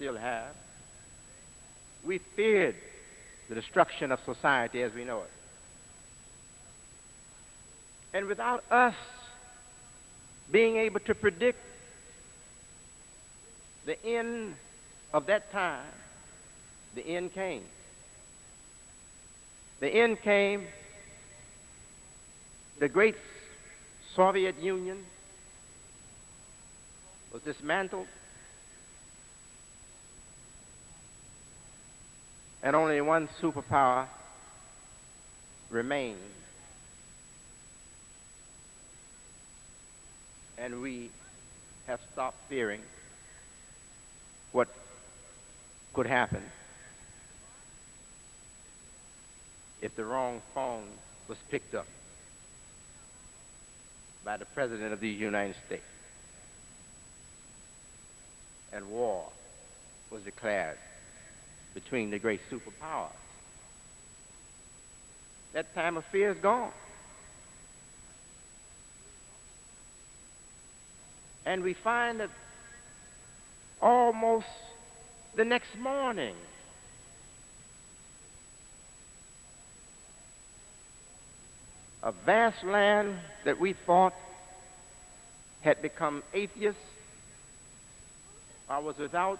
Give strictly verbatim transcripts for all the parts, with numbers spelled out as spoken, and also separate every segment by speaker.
Speaker 1: still have. We feared the destruction of society as we know it. And without us being able to predict the end of that time, the end came. The end came. The great Soviet Union was dismantled, and only one superpower remained. And we have stopped fearing what could happen if the wrong phone was picked up by the President of the United States and war was declared between the great superpowers. That time of fear is gone. And we find that almost the next morning, a vast land that we thought had become atheist or was without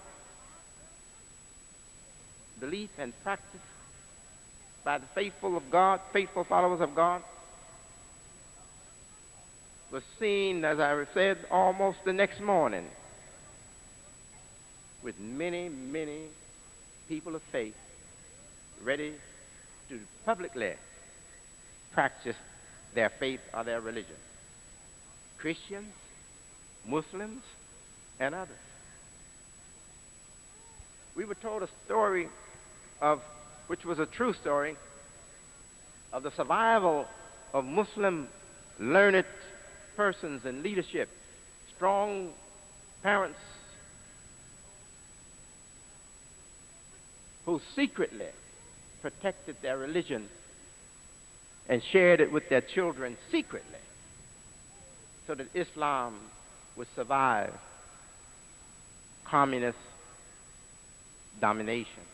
Speaker 1: belief and practice by the faithful of God, faithful followers of God, was seen, as I said, almost the next morning with many, many people of faith ready to publicly practice their faith or their religion. Christians, Muslims, and others. We were told a story of, which was a true story, of the survival of Muslim learned persons in leadership, strong parents who secretly protected their religion and shared it with their children secretly so that Islam would survive communist domination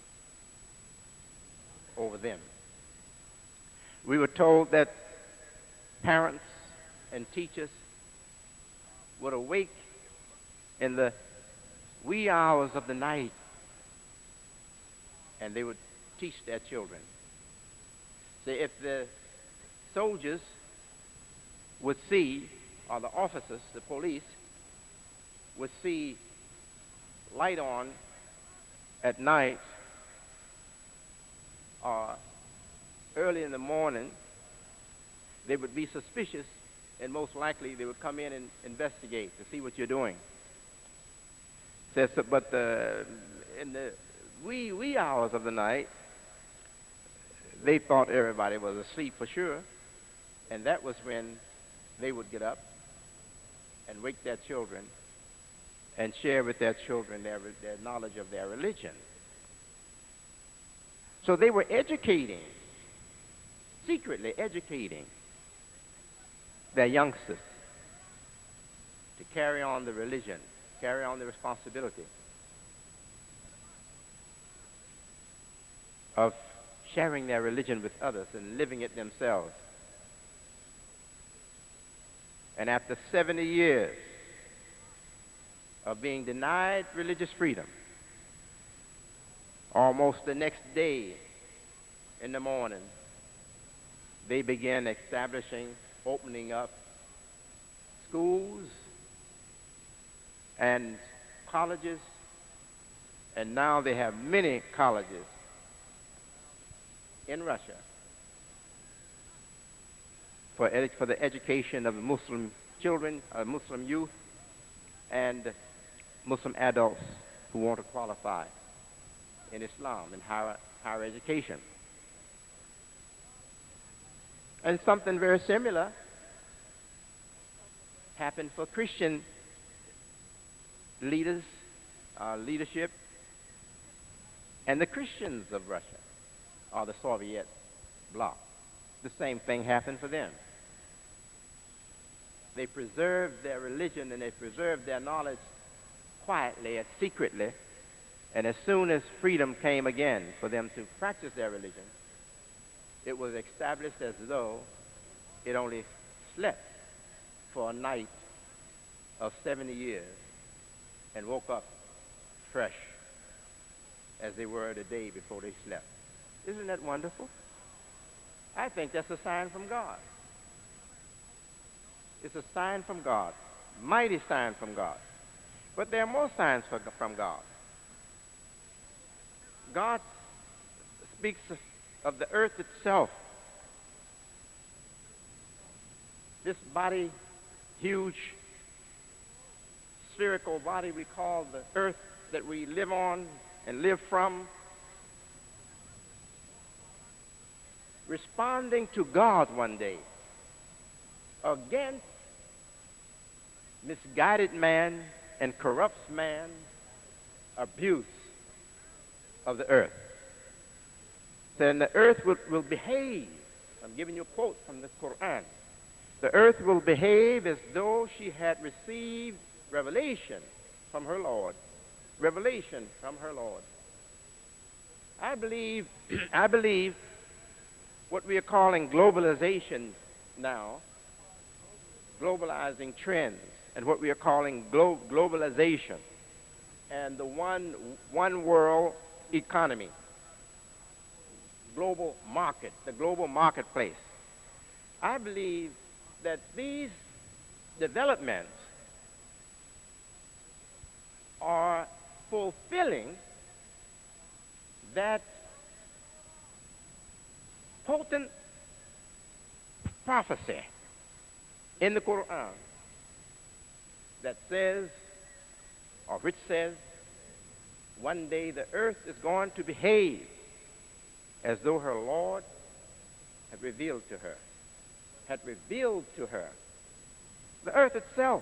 Speaker 1: over them. We were told that parents and teachers would awake in the wee hours of the night and they would teach their children. See, if the soldiers would see, or the officers, the police, would see light on at night or early in the morning, they would be suspicious, and most likely they would come in and investigate to see what you're doing. Says, but the, in the wee, wee hours of the night, they thought everybody was asleep for sure, and that was when they would get up and wake their children and share with their children their, their knowledge of their religion. So they were educating, secretly educating their youngsters to carry on the religion, carry on the responsibility of sharing their religion with others and living it themselves. And after seventy years of being denied religious freedom, almost the next day in the morning, they began establishing, opening up schools and colleges, and now they have many colleges in Russia for, edu for the education of Muslim children, uh, Muslim youth, and Muslim adults who want to qualify in Islam and higher, higher education. And something very similar happened for Christian leaders, uh, leadership, and the Christians of Russia, or the Soviet bloc. The same thing happened for them. They preserved their religion and they preserved their knowledge quietly and secretly And as soon as freedom came again for them to practice their religion, it was established as though it only slept for a night of seventy years and woke up fresh as they were the day before they slept. Isn't that wonderful? I think that's a sign from God. It's a sign from God, mighty sign from God. But there are more signs for, from God. God speaks of, of the earth itself. This body, huge spherical body we call the earth that we live on and live from, responding to God one day against misguided man and corrupts man's abuse of the earth. Then the earth will, will behave. I'm giving you a quote from the Quran. The earth will behave as though she had received revelation from her Lord. Revelation from her Lord. I believe, I believe what we are calling globalization now, globalizing trends, and what we are calling glo globalization, and the one, one world economy, global market, the global marketplace. I believe that these developments are fulfilling that potent prophecy in the Quran that says, or which says, one day the earth is going to behave as though her Lord had revealed to her, had revealed to her. The earth itself.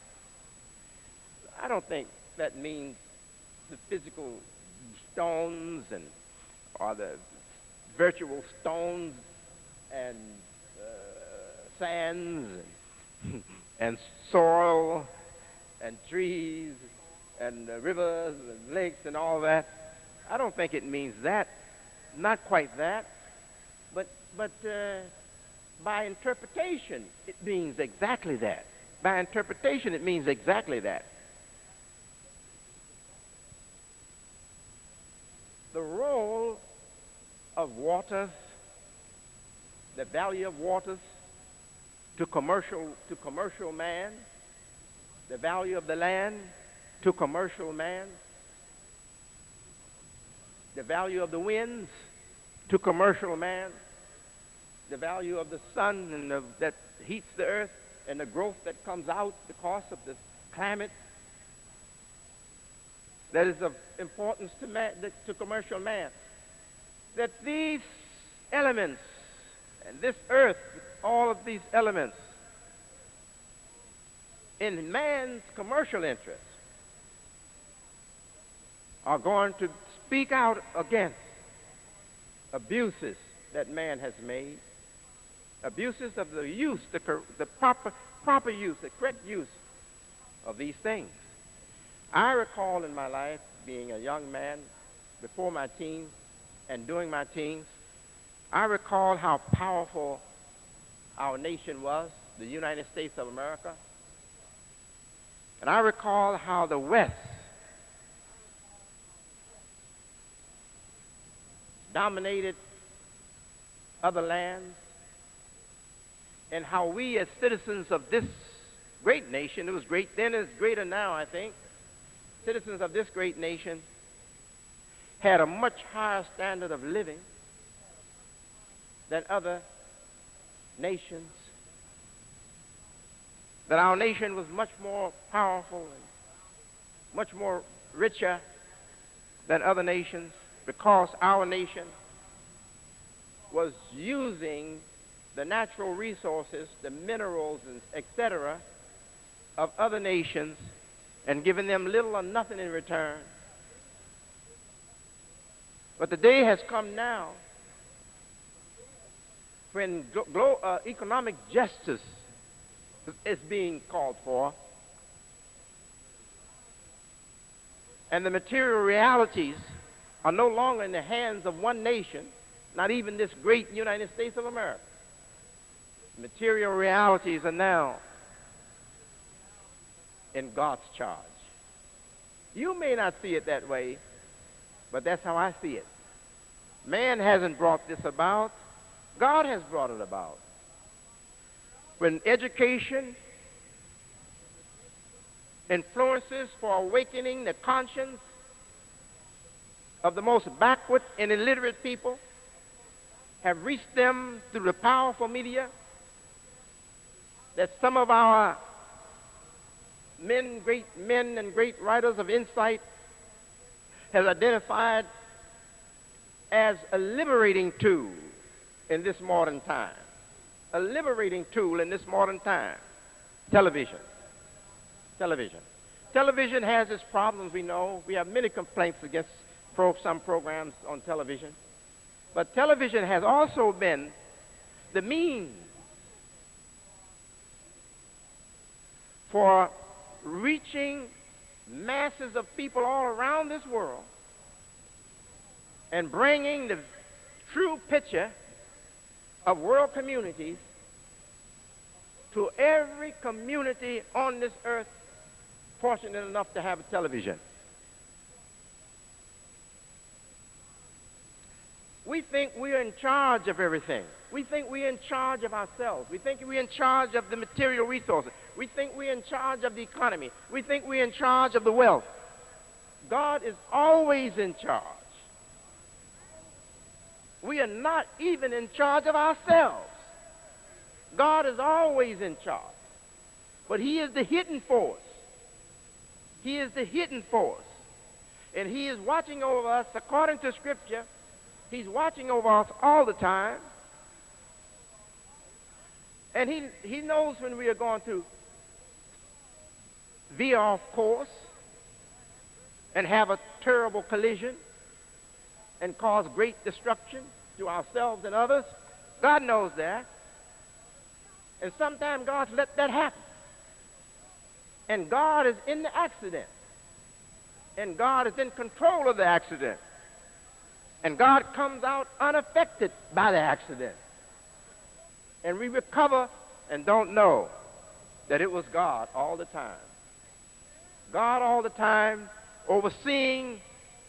Speaker 1: I don't think that means the physical stones and or the virtual stones and uh, sands and, and soil and trees and uh, rivers and lakes and all that. I don't think it means that. Not quite that. But, but uh, by interpretation, it means exactly that. By interpretation, it means exactly that. The role of waters, the value of waters to commercial, to commercial man, the value of the land to commercial man, the value of the winds to commercial man, the value of the sun and the, that heats the earth and the growth that comes out because of the climate that is of importance to, man, to commercial man. That these elements and this earth, all of these elements, in man's commercial interests, are going to speak out against abuses that man has made, abuses of the use, the, the proper, proper use, the correct use of these things. I recall in my life being a young man before my teens and during my teens, I recall how powerful our nation was, the United States of America. And I recall how the West dominated other lands, and how we as citizens of this great nation, it was great then, it's greater now, I think, citizens of this great nation had a much higher standard of living than other nations, that our nation was much more powerful and much more richer than other nations because our nation was using the natural resources, the minerals, and et cetera, of other nations and giving them little or nothing in return. But the day has come now when glo uh, economic justice is being called for. And the material realities are no longer in the hands of one nation, not even this great United States of America. Material realities are now in God's charge. You may not see it that way, but that's how I see it. Man hasn't brought this about. God has brought it about. When education influences for awakening the conscience of the most backward and illiterate people have reached them through the powerful media, that some of our men, great men and great writers of insight has identified as a liberating tool in this modern time. A liberating tool in this modern time. Television. Television. Television has its problems, we know. We have many complaints against pro some programs on television. But television has also been the means for reaching masses of people all around this world and bringing the true picture of world communities to every community on this earth fortunate enough to have a television. We think we're in charge of everything. We think we're in charge of ourselves. We think we're in charge of the material resources. We think we're in charge of the economy. We think we're in charge of the wealth. God is always in charge. We are not even in charge of ourselves. God is always in charge. But he is the hidden force. He is the hidden force. And he is watching over us according to Scripture. He's watching over us all the time. And he, he knows when we are going to veer off course and have a terrible collision and cause great destruction to ourselves and others. God knows that. And sometimes God's let that happen. And God is in the accident. And God is in control of the accident. And God comes out unaffected by the accident. And we recover and don't know that it was God all the time. God all the time overseeing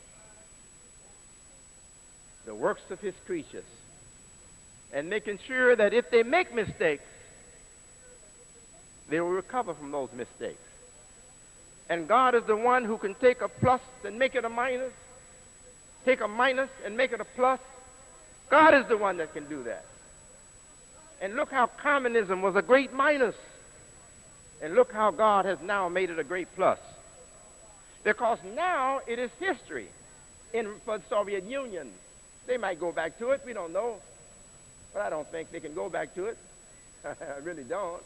Speaker 1: the works of his creatures and making sure that if they make mistakes, they will recover from those mistakes. And God is the one who can take a plus and make it a minus, take a minus and make it a plus. God is the one that can do that. And look how communism was a great minus. And look how God has now made it a great plus. Because now it is history in for the Soviet Union. They might go back to it, we don't know. But I don't think they can go back to it. I really don't.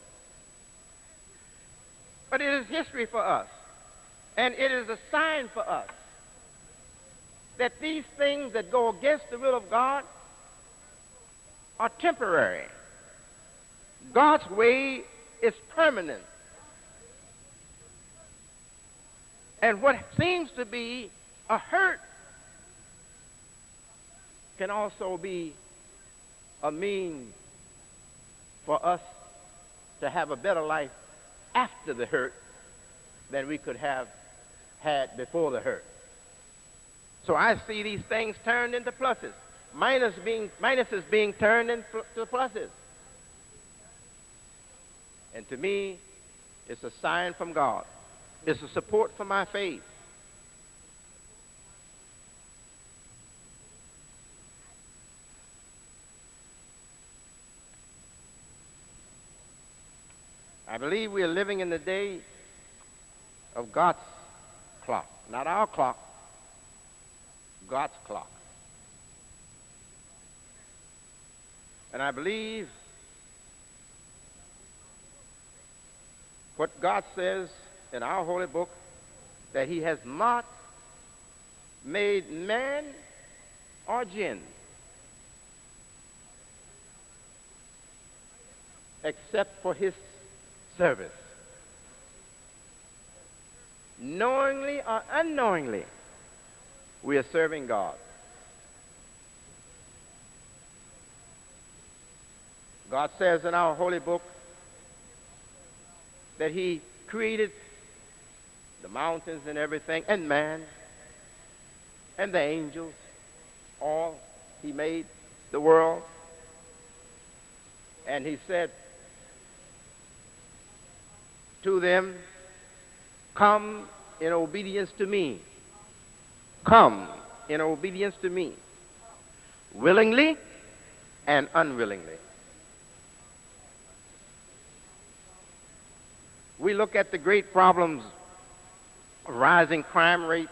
Speaker 1: But it is history for us. And it is a sign for us that these things that go against the will of God are temporary. God's way is permanent. And what seems to be a hurt can also be a means for us to have a better life after the hurt than we could have had before the hurt. So I see these things turned into pluses, minus being, minuses being turned into pluses. And to me, it's a sign from God. It's a support for my faith. I believe we are living in the day of God's clock. Not our clock, God's clock. And I believe what God says in our holy book, that he has not made man or jinn except for his service. knowingly or unknowingly, we are serving God. God says in our holy book that he created the mountains and everything, and man, and the angels, all. He made the world. And he said to them, come in obedience to me. Come in obedience to me, willingly and unwillingly. We look at the great problems of rising crime rates,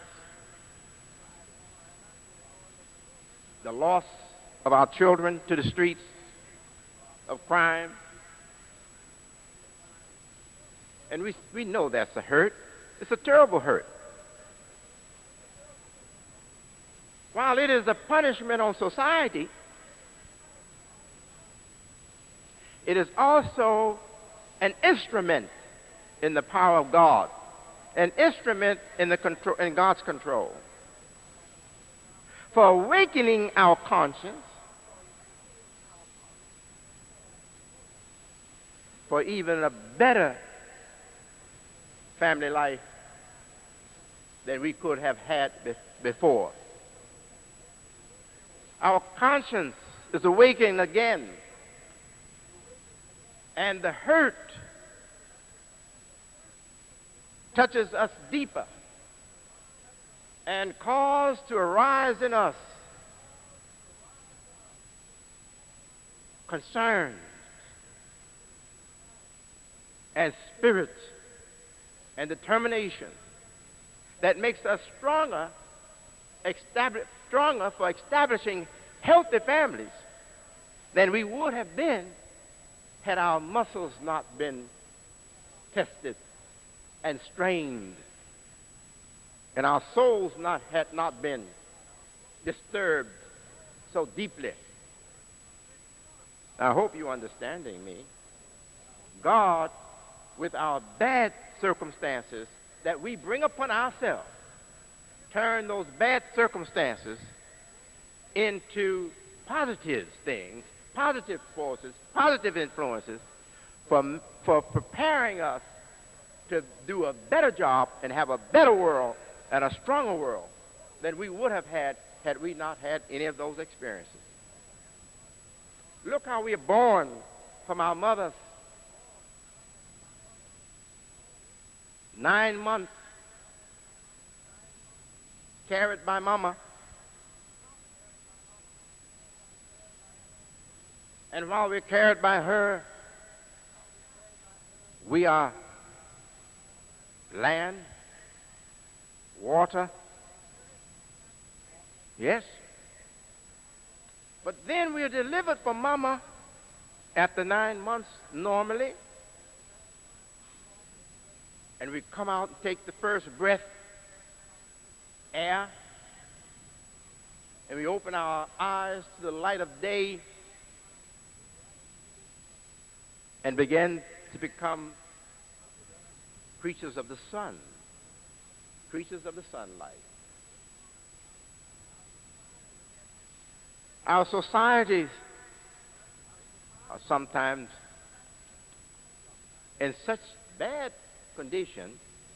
Speaker 1: the loss of our children to the streets of crime. And we, we know that's a hurt. It's a terrible hurt. While it is a punishment on society, it is also an instrument in the power of God, an instrument in, the control, in God's control, for awakening our conscience, for even a better family life than we could have had be- before. Our conscience is awakening again, and the hurt touches us deeper and cause to arise in us concerns and spirit and determination that makes us stronger, establish, stronger for establishing healthy families than we would have been had our muscles not been tested and strained, and our souls not had not been disturbed so deeply. I hope you're understanding me. God, with our bad circumstances that we bring upon ourselves, turn those bad circumstances into positive things, positive forces, positive influences for, for preparing us to do a better job and have a better world and a stronger world than we would have had had we not had any of those experiences. Look how we are born from our mothers. Nine months carried by mama. And while we're carried by her, we are land, water, yes. But then we are delivered from mama after nine months normally, and we come out and take the first breath, air, and we open our eyes to the light of day and begin to become creatures of the sun, creatures of the sunlight. Our societies are sometimes in such bad condition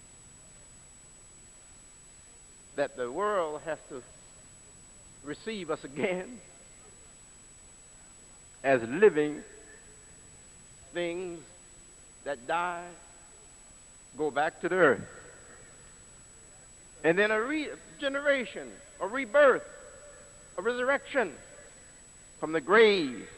Speaker 1: that the world has to receive us again as living things that die, go back to the earth. And then a regeneration, a rebirth, a resurrection from the grave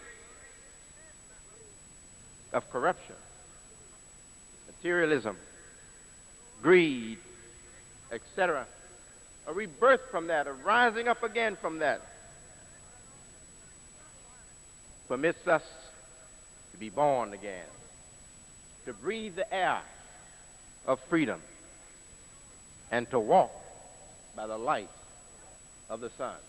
Speaker 1: of corruption, materialism, greed, et cetera. A rebirth from that, a rising up again from that, permits us to be born again, to breathe the air of freedom, and to walk by the light of the sun.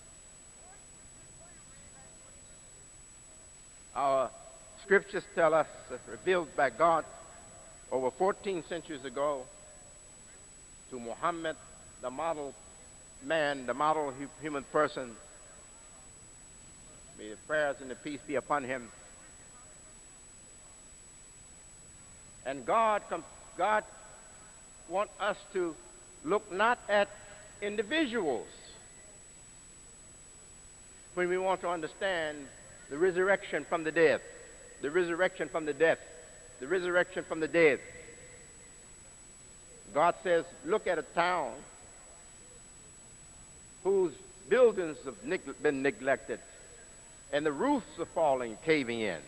Speaker 1: Our scriptures tell us, uh, revealed by God over fourteen centuries ago, to Muhammad, the model man, the model hu human person. May the prayers and the peace be upon him. And God, God wants us to look not at individuals when we want to understand the resurrection from the dead, the resurrection from the dead, the resurrection from the dead. God says, look at a town whose buildings have neg been neglected and the roofs are falling, caving in,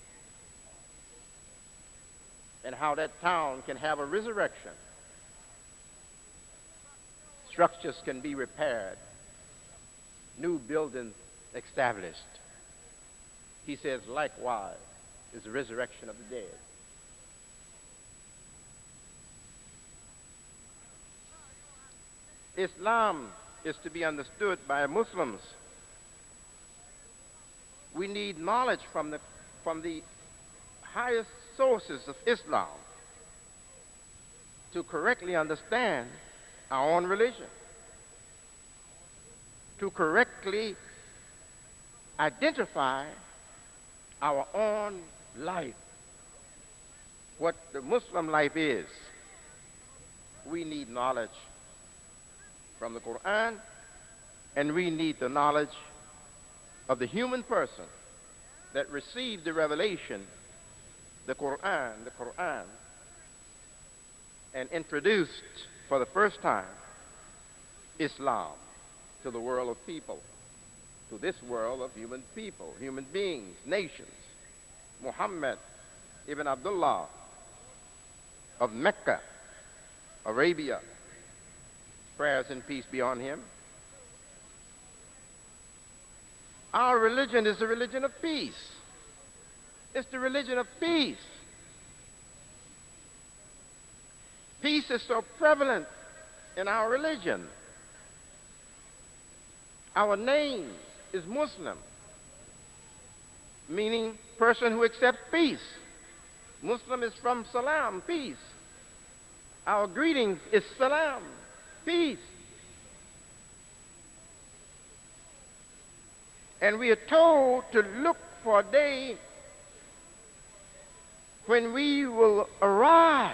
Speaker 1: and how that town can have a resurrection. Structures can be repaired, new buildings established. He says, likewise is the resurrection of the dead. Islam is to be understood by Muslims. We need knowledge from the, from the highest sources of Islam to correctly understand our own religion, to correctly identify our own life, what the Muslim life is. We need knowledge from the Quran, and we need the knowledge of the human person that received the revelation, the Quran, the Quran, and introduced for the first time Islam to the world of people, to this world of human people, human beings, nations. Muhammad ibn Abdullah of Mecca, Arabia, prayers and peace be on him. Our religion is the religion of peace. It's the religion of peace. Peace is so prevalent in our religion. Our name is Muslim, meaning person who accepts peace. Muslim is from salam, peace. Our greetings is salam, peace. And we are told to look for a day when we will arrive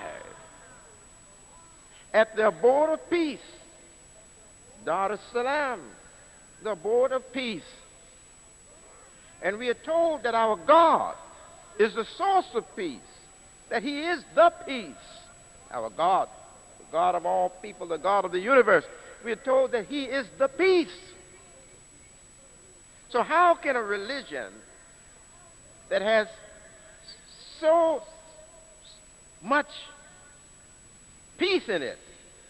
Speaker 1: at the abode of peace, Dar es-Salam, the abode of peace. And we are told that our God is the source of peace, that he is the peace. Our God, the God of all people, the God of the universe, we are told that he is the peace. So how can a religion that has so much peace in it,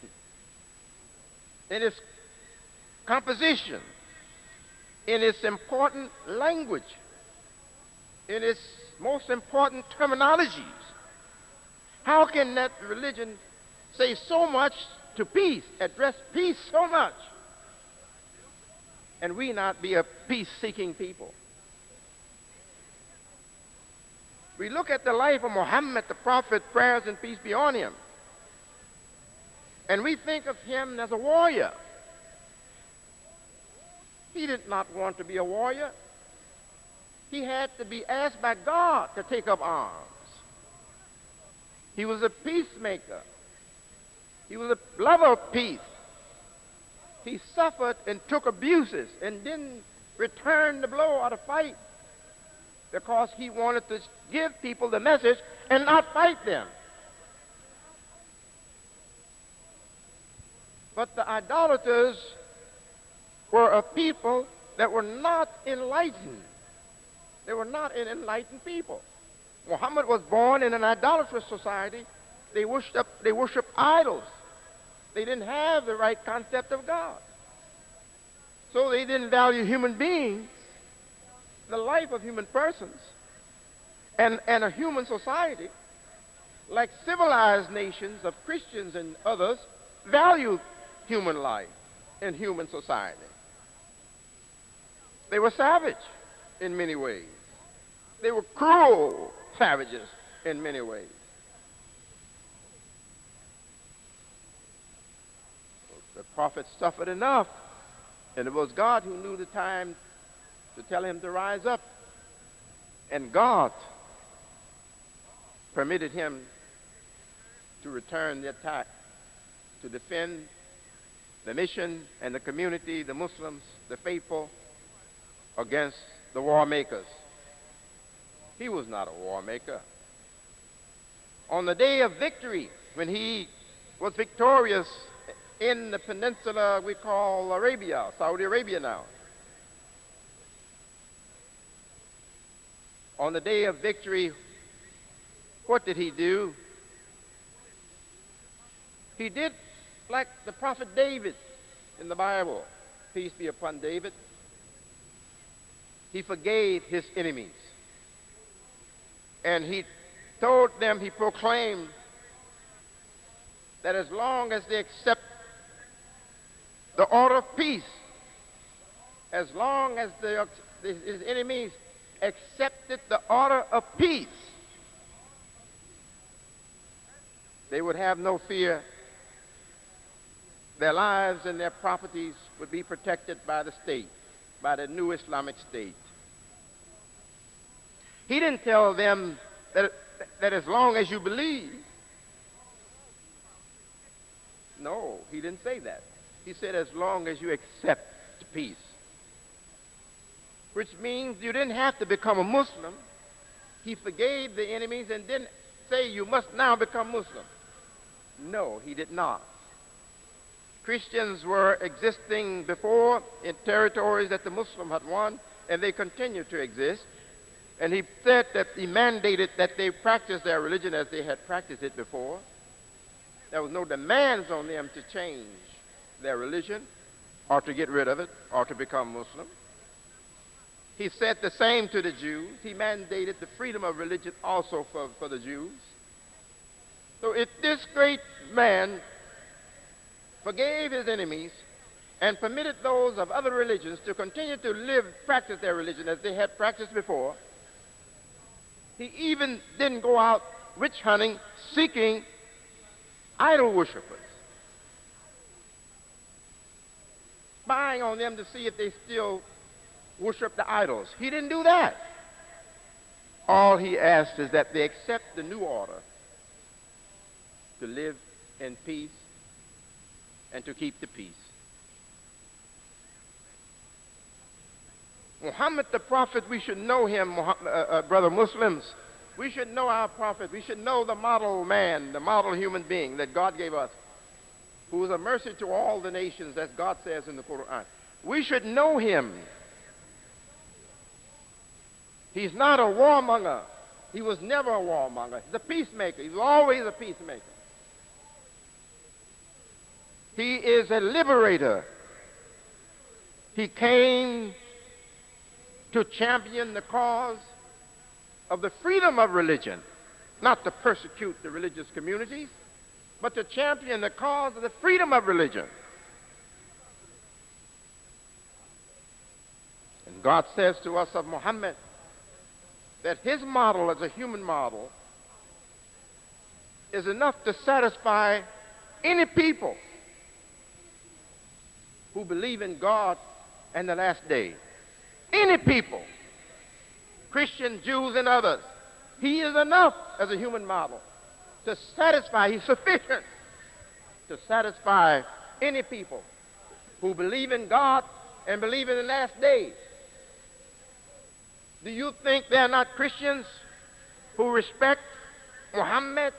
Speaker 1: in its composition, in its important language, in its most important terminologies, how can that religion say so much to peace, address peace so much, and we not be a peace-seeking people? We look at the life of Muhammad, the prophet, prayers and peace be on him, and we think of him as a warrior. He did not want to be a warrior. He had to be asked by God to take up arms. He was a peacemaker. He was a lover of peace. He suffered and took abuses and didn't return the blow or the fight because he wanted to give people the message and not fight them. But the idolaters were a people that were not enlightened. They were not an enlightened people. Muhammad was born in an idolatrous society. They worshiped, they worshiped idols. They didn't have the right concept of God. So they didn't value human beings, the life of human persons, and, and a human society, like civilized nations of Christians and others, value human life and human society. They were savage in many ways. They were cruel savages in many ways. prophet suffered enough, and it was God who knew the time to tell him to rise up. And God permitted him to return the attack, to defend the mission and the community, the Muslims, the faithful, against the war makers. He was not a war maker. On the day of victory, when he was victorious in the peninsula we call Arabia, Saudi Arabia now, on the day of victory, what did he do? He did like the prophet David in the Bible, peace be upon David. He forgave his enemies. And he told them, he proclaimed that as long as they accept the order of peace, as long as the, his enemies accepted the order of peace, they would have no fear. Their lives and their properties would be protected by the state, by the new Islamic State. He didn't tell them that, that as long as you believe. No, he didn't say that. He said as long as you accept peace. Which means you didn't have to become a Muslim. He forgave the enemies and didn't say you must now become Muslim. No, he did not. Christians were existing before in territories that the Muslim had won, and they continue to exist. And he said that he mandated that they practice their religion as they had practiced it before. There was no demands on them to change their religion or to get rid of it or to become Muslim. He said the same to the Jews. He mandated the freedom of religion also for, for the Jews. So if this great man forgave his enemies and permitted those of other religions to continue to live, practice their religion as they had practiced before, he even didn't go out witch hunting, seeking idol worshipers, spying on them to see if they still worship the idols. He didn't do that. All he asked is that they accept the new order to live in peace and to keep the peace. Muhammad the Prophet, we should know him, uh, uh, brother Muslims. We should know our Prophet. We should know the model man, the model human being that God gave us, who is a mercy to all the nations, as God says in the Quran. We should know him. He's not a warmonger. He was never a warmonger. He's a peacemaker. He was always a peacemaker. He is a liberator. He came to champion the cause of the freedom of religion, not to persecute the religious communities, but to champion the cause of the freedom of religion. And God says to us of Muhammad that his model as a human model is enough to satisfy any people who believe in God and the last day. Any people, Christians, Jews, and others. He is enough as a human model to satisfy, he's sufficient to satisfy any people who believe in God and believe in the last days. Do you think there are not Christians who respect Muhammad?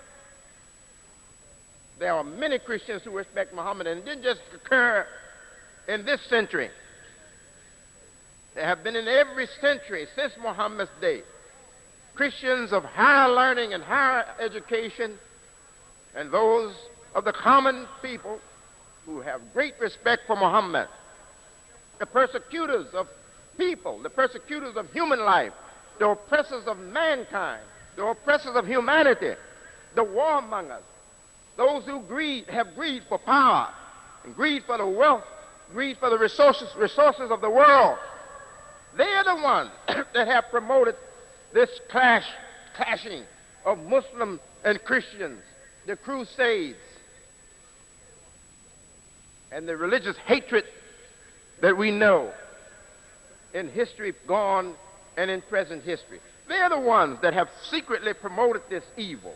Speaker 1: There are many Christians who respect Muhammad, and it didn't just occur in this century. There have been in every century since Muhammad's day Christians of higher learning and higher education, and those of the common people who have great respect for Muhammad, the persecutors of people, the persecutors of human life, the oppressors of mankind, the oppressors of humanity, the warmongers, those who greed, have greed for power, and greed for the wealth, greed for the resources, resources of the world. They are the ones that have promoted this clash, clashing of Muslims and Christians, the Crusades. and the religious hatred that we know in history gone and in present history. They're the ones that have secretly promoted this evil.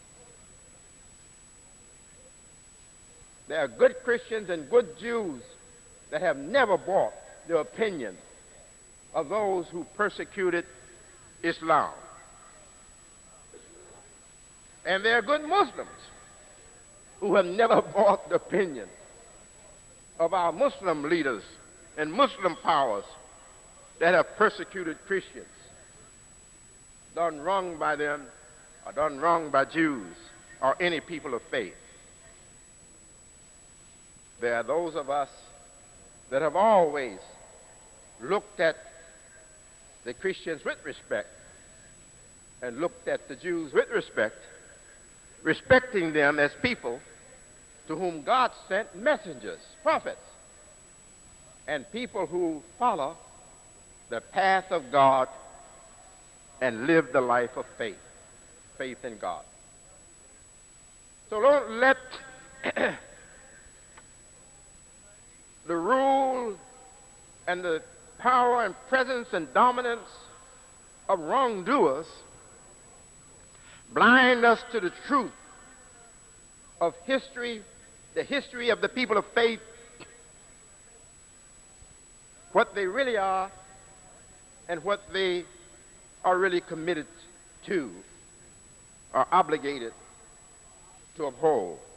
Speaker 1: There are good Christians and good Jews that have never bought the opinion of those who persecuted Islam. And there are good Muslims who have never bought the opinion of our Muslim leaders and Muslim powers that have persecuted Christians, done wrong by them, or done wrong by Jews, or any people of faith. There are those of us that have always looked at the Christians with respect and looked at the Jews with respect, respecting them as people to whom God sent messengers, prophets, and people who follow the path of God and live the life of faith, faith in God. So don't let the rule and the power and presence and dominance of wrongdoers blind us to the truth of history, the history of the people of faith, what they really are and what they are really committed to, are obligated to uphold.